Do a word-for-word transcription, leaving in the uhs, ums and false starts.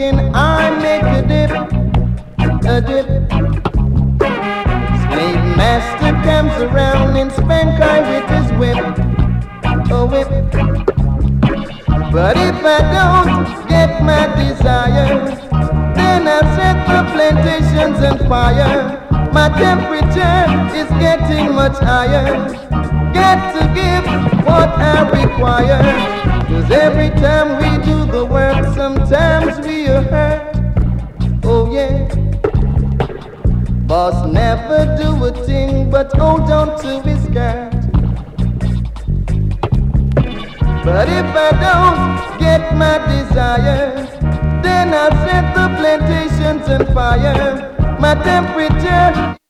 chicken, I make a dip, a dip. Slave master comes around and spank I with his whip, a whip. But if I don't get my desire, then I'll set the plantations on fire. My temperature is getting much higher. Got to give what I require, 'cause every time we do the work, sometimes we are hurt. Oh yeah. Boss never do a thing but hold on to his skirt. But if I don't get my desire, then I'll set the plantations on fire. My temperature